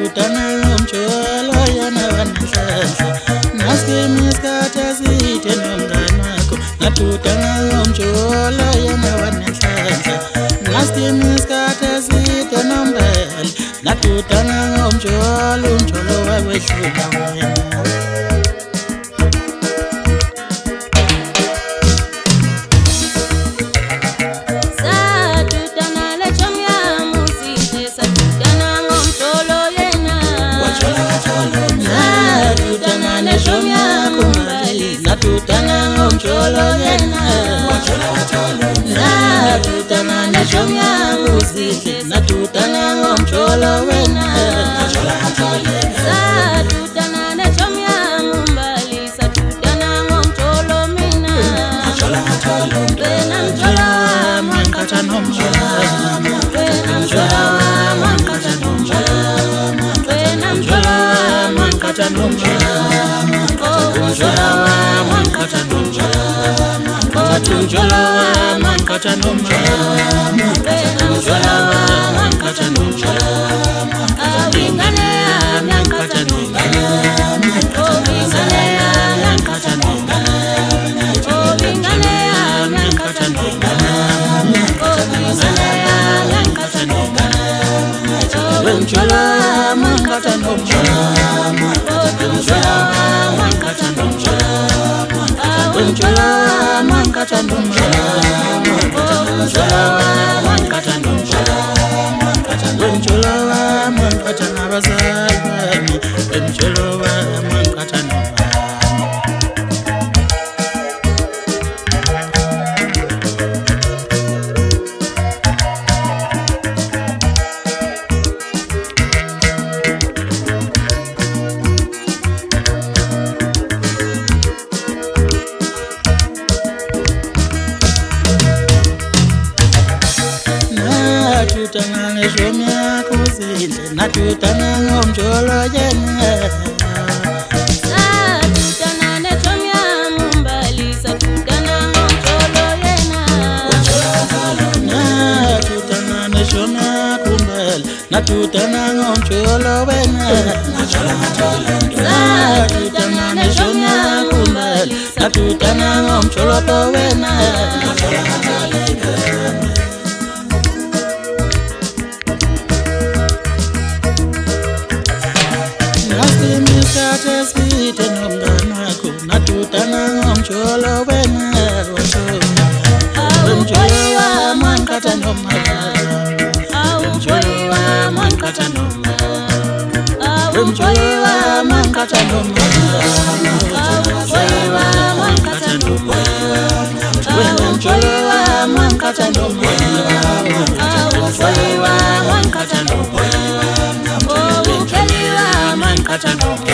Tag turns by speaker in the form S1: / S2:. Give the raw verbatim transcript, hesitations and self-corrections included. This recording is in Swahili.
S1: natutana ngomjolo yana wanhlanhla naskimiskata sithe nomngane wakho natutana ngomjolo yana wanhlanhla naskimiskata sithe nombali natutana ngomjolo umjolo wakwedlula wena natutana ngomjolo yena natutana neshonya kusihle natutana ngomjolo wena natutana neshonya mumbali satutana ngomjolo mina wena mjolo mankatha nomjolo wena mjolo mankatha nomjolo wena mjolo mankatha nomjolo mankatha nomjolo Tunjolo mankatha nomjolo Tunjolo mankatha nomjolo Awingane mankatha nomjolo Awingane mankatha nomjolo Awingane mankatha nomjolo Awingane mankatha nomjolo Tunjolo mankatha nomjolo Tunjolo mankatha nomjolo Tunjolo mankatha nomjolo Tunjolo mankatha nomjolo Tunjolo mankatha nabazali Tunjolo mankatha nomjolo natutana neshomya kusihle natutana ngomjolo yena natutana neshomya mumbali satutana ngomjolo yena natutana neshomya kumbali natutana ngomjolo wena natutana neshomya kumbali natutana ngomjolo wena naskimiskata sithe nomngane wakho natutana ngomjolo wena umjolo mankatha nomjolo umjolo mankatha nomjolo umjolo mankatha nomjolo umjolo mankatha nomjolo umjolo mankatha nomjolo umjolo mankatha nomjolo mankatha nomjolo